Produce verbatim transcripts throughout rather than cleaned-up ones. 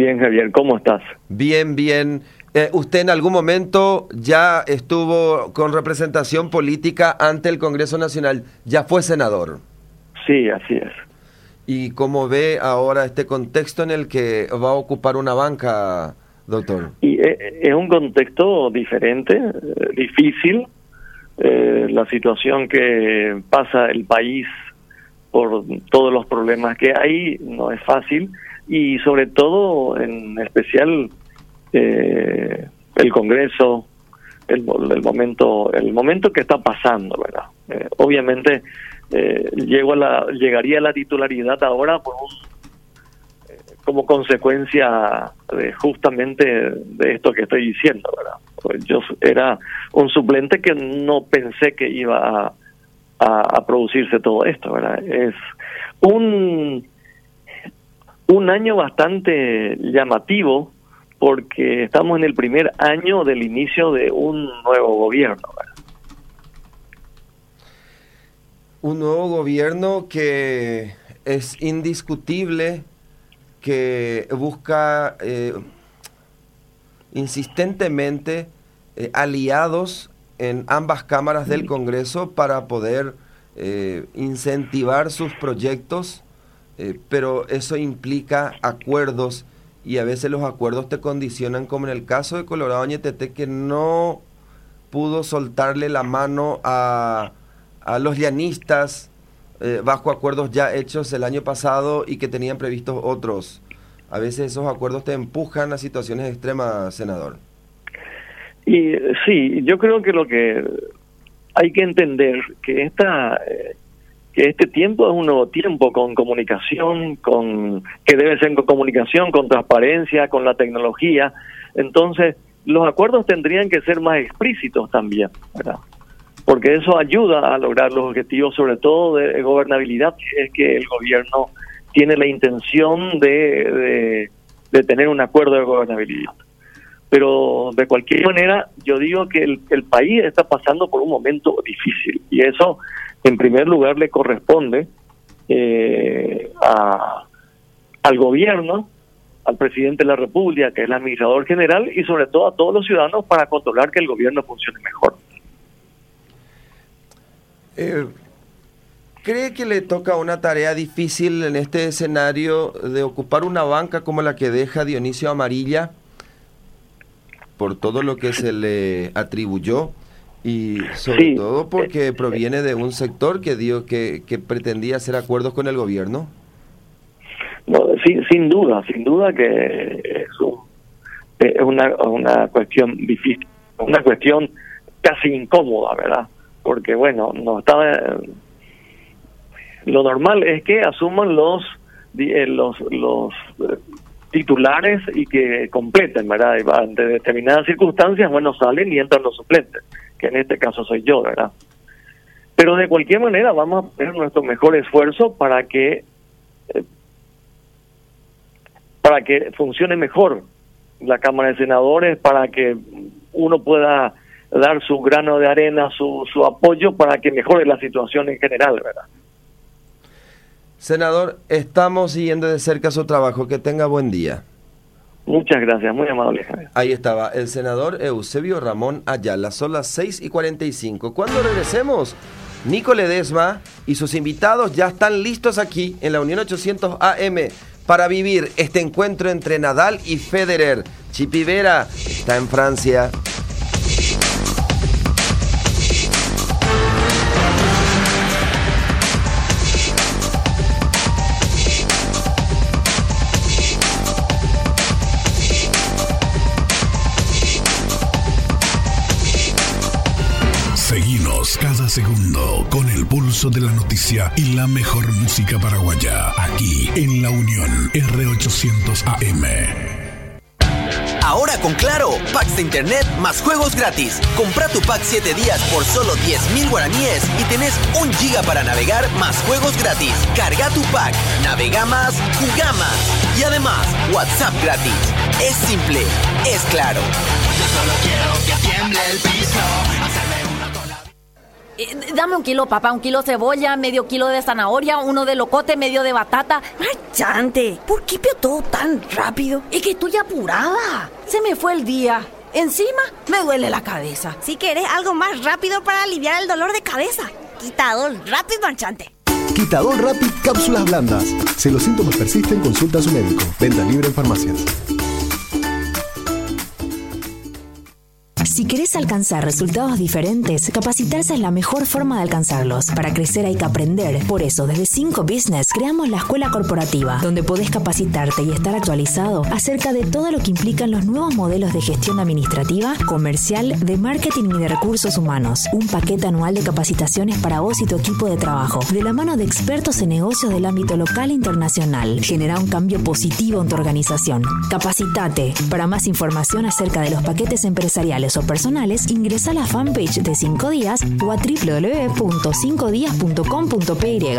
Bien, Javier, ¿cómo estás? Bien, bien. Eh, ¿Usted en algún momento ya estuvo con representación política ante el Congreso Nacional? ¿Ya fue senador? Sí, así es. ¿Y cómo ve ahora este contexto en el que va a ocupar una banca, doctor? Y es un contexto diferente, difícil. Eh, la situación que pasa el país por todos los problemas que hay no es fácil, y sobre todo, en especial, eh, el Congreso, el, el momento el momento que está pasando, ¿verdad? Eh, obviamente, eh, llego a la, llegaría a la titularidad ahora por un, eh, como consecuencia de justamente de esto que estoy diciendo, ¿verdad? Pues yo era un suplente que no pensé que iba a, a, a producirse todo esto, ¿verdad? Es un un año bastante llamativo, porque estamos en el primer año del inicio de un nuevo gobierno, ¿verdad? Un nuevo gobierno que es indiscutible, que busca eh, insistentemente eh, aliados en ambas cámaras del Congreso para poder eh, incentivar sus proyectos, eh, pero eso implica acuerdos, y a veces los acuerdos te condicionan, como en el caso de Colorado Ñeteté, que no pudo soltarle la mano a, a los llanistas eh, bajo acuerdos ya hechos el año pasado y que tenían previstos otros. A veces esos acuerdos te empujan a situaciones extremas, senador. Y sí, yo creo que lo que hay que entender que esta eh, que este tiempo es un nuevo tiempo con comunicación, con que debe ser con comunicación, con transparencia, con la tecnología. Entonces, los acuerdos tendrían que ser más explícitos también, ¿verdad? Porque eso ayuda a lograr los objetivos, sobre todo de gobernabilidad, que es que el gobierno tiene la intención de, de, de tener un acuerdo de gobernabilidad. Pero de cualquier manera, yo digo que el, el país está pasando por un momento difícil, y eso, en primer lugar, le corresponde eh, a, al gobierno, al presidente de la República, que es el administrador general, y sobre todo a todos los ciudadanos, para controlar que el gobierno funcione mejor. Eh, ¿Cree que le toca una tarea difícil en este escenario de ocupar una banca como la que deja Dionisio Amarilla, por todo lo que se le atribuyó, y sobre sí. todo porque proviene de un sector que dio que, que pretendía hacer acuerdos con el gobierno? No, sin, sin duda, sin duda que es, un, es una, una cuestión difícil, una cuestión casi incómoda, ¿verdad? Porque, bueno, no está, lo normal es que asuman los los los titulares y que completen, ¿verdad? Y ante determinadas circunstancias, bueno, salen y entran los suplentes, que en este caso soy yo, ¿verdad? Pero de cualquier manera vamos a poner nuestro mejor esfuerzo para que eh, para que funcione mejor la Cámara de Senadores, para que uno pueda dar su grano de arena, su, su apoyo para que mejore la situación en general, ¿verdad? Senador, estamos siguiendo de cerca su trabajo. Que tenga buen día. Muchas gracias, muy amable, Javier. Ahí estaba el senador Eusebio Ramón Ayala. Son las seis y cuarenta y cinco. Cuando regresemos, Nico Ledesma y sus invitados ya están listos aquí en la Unión ochocientos A M para vivir este encuentro entre Nadal y Federer. Chipi Vera está en Francia. Seguinos cada segundo con el pulso de la noticia y la mejor música paraguaya, aquí en La Unión R ochocientos A M. Ahora con Claro, packs de internet más juegos gratis. Compra tu pack siete días por solo diez mil guaraníes y tenés un giga para navegar más juegos gratis. Carga tu pack, navega más, jugá más. Y además, WhatsApp gratis. Es simple, es Claro. Yo solo quiero que tiemble el piso. Hacerme una cola. Eh, dame un kilo papa, un kilo cebolla, medio kilo de zanahoria, uno de locote, medio de batata. Marchante, ¿por qué pidió todo tan rápido? Es que estoy apurada. Se me fue el día. Encima me duele la cabeza. Si querés algo más rápido para aliviar el dolor de cabeza, Quitadol Rapid, marchante. Quitadol Rapid cápsulas blandas. Si los síntomas persisten, consulta a su médico. Venta libre en farmacias. Si querés alcanzar resultados diferentes, capacitarse es la mejor forma de alcanzarlos. Para crecer hay que aprender. Por eso, desde cinco Business creamos la Escuela Corporativa, donde podés capacitarte y estar actualizado acerca de todo lo que implican los nuevos modelos de gestión administrativa, comercial, de marketing y de recursos humanos. Un paquete anual de capacitaciones para vos y tu equipo de trabajo, de la mano de expertos en negocios del ámbito local e internacional. Genera un cambio positivo en tu organización. Capacitate. Para más información acerca de los paquetes empresariales o personales, ingresa a la fanpage de cinco días o a doble u doble u doble u punto cinco días punto com punto p y.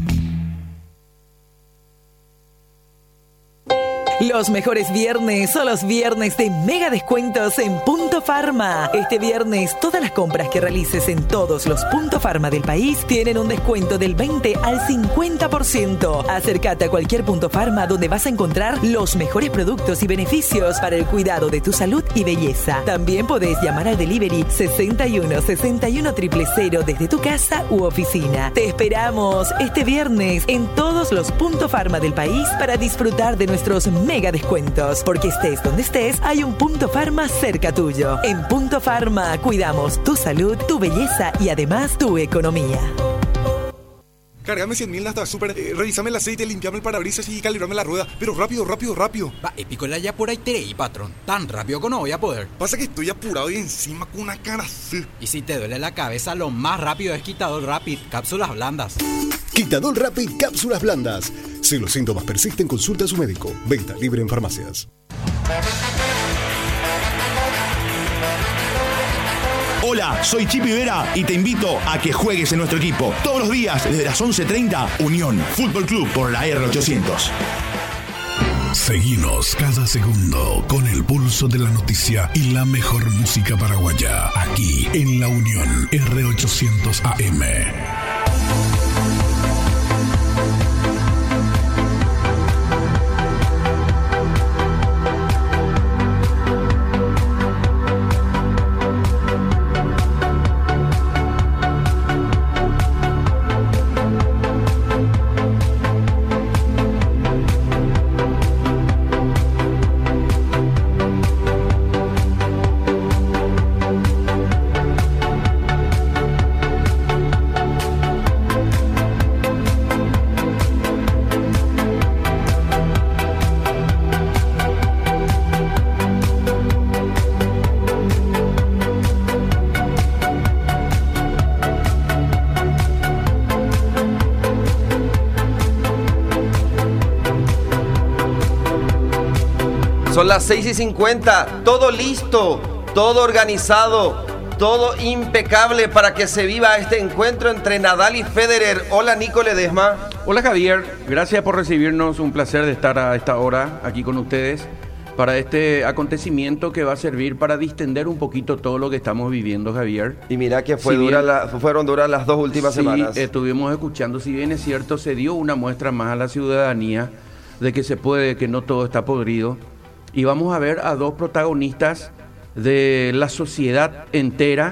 Los mejores viernes son los viernes de mega descuentos en Punto Pharma. Este viernes, todas las compras que realices en todos los Punto Pharma del país tienen un descuento del veinte al cincuenta por ciento. Acércate a cualquier Punto Pharma donde vas a encontrar los mejores productos y beneficios para el cuidado de tu salud y belleza. También podés llamar al delivery sesenta y uno sesenta y uno cero cero cero desde tu casa u oficina. Te esperamos este viernes en todos los Punto Pharma del país para disfrutar de nuestros mega descuentos, porque estés donde estés, hay un Punto Pharma cerca tuyo. En Punto Pharma cuidamos tu salud, tu belleza y además tu economía. Cargame cien mil hasta súper, eh, revísame el aceite, limpiame el parabrisas y calibrame la rueda. Pero rápido, rápido, rápido. Va, épicola ya por ahí teréis, patrón. Tan rápido que no voy a poder. Pasa que estoy apurado y encima con una cara así. Y si te duele la cabeza, lo más rápido es Quitadol Rapid, cápsulas blandas. Quitadol Rapid, cápsulas blandas. Si los síntomas persisten, consulta a su médico. Venta libre en farmacias. Hola, soy Chipi Vera y te invito a que juegues en nuestro equipo. Todos los días, desde las once treinta, Unión Fútbol Club por la R ochocientos. Seguinos cada segundo con el pulso de la noticia y la mejor música paraguaya. Aquí en La Unión R ochocientos A M. Son las seis y cincuenta, todo listo, todo organizado, todo impecable para que se viva este encuentro entre Nadal y Federer. Hola, Nico Ledesma. Hola, Javier. Gracias por recibirnos. Un placer de estar a esta hora aquí con ustedes para este acontecimiento que va a servir para distender un poquito todo lo que estamos viviendo, Javier. Y mira que fue si dura bien, la, fueron duras las dos últimas sí, semanas. Estuvimos escuchando, si bien es cierto, se dio una muestra más a la ciudadanía de que se puede, que no todo está podrido. Y vamos a ver a dos protagonistas de la sociedad entera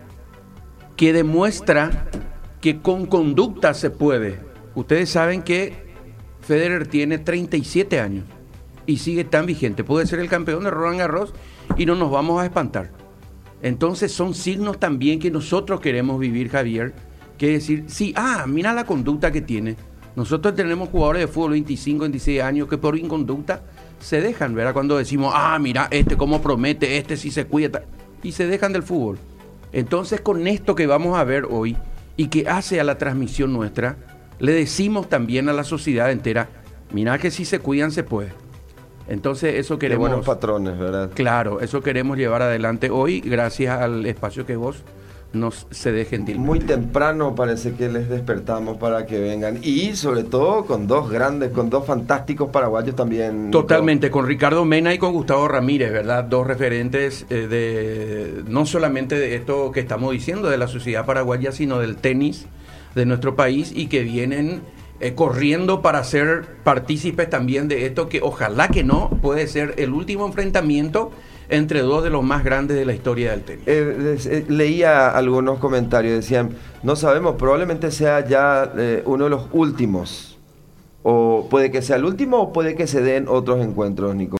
que demuestra que con conducta se puede. Ustedes saben que Federer tiene treinta y siete años y sigue tan vigente. Puede ser el campeón de Roland Garros y no nos vamos a espantar. Entonces son signos también que nosotros queremos vivir, Javier. Que decir, sí, ah, mira la conducta que tiene. Nosotros tenemos jugadores de fútbol veinticinco, veintiséis años que por inconducta se dejan, ¿verdad? Cuando decimos, ah, mira, este cómo promete, este sí se cuida, y se dejan del fútbol. Entonces, con esto que vamos a ver hoy y que hace a la transmisión nuestra, le decimos también a la sociedad entera, mira que si se cuidan se puede. Entonces, eso queremos... Qué buenos patrones, ¿verdad? Claro, eso queremos llevar adelante hoy, gracias al espacio que vos no se dejen de Muy temprano parece que les despertamos para que vengan. Y sobre todo con dos grandes, con dos fantásticos paraguayos también. Totalmente, con Ricardo Mena y con Gustavo Ramírez, ¿verdad? Dos referentes eh, de no solamente de esto que estamos diciendo de la sociedad paraguaya, sino del tenis de nuestro país y que vienen eh, corriendo para ser partícipes también de esto que ojalá que no puede ser el último enfrentamiento entre dos de los más grandes de la historia del tenis. Eh, eh, leía algunos comentarios, decían, no sabemos, probablemente sea ya eh, uno de los últimos, o puede que sea el último o puede que se den otros encuentros, Nico.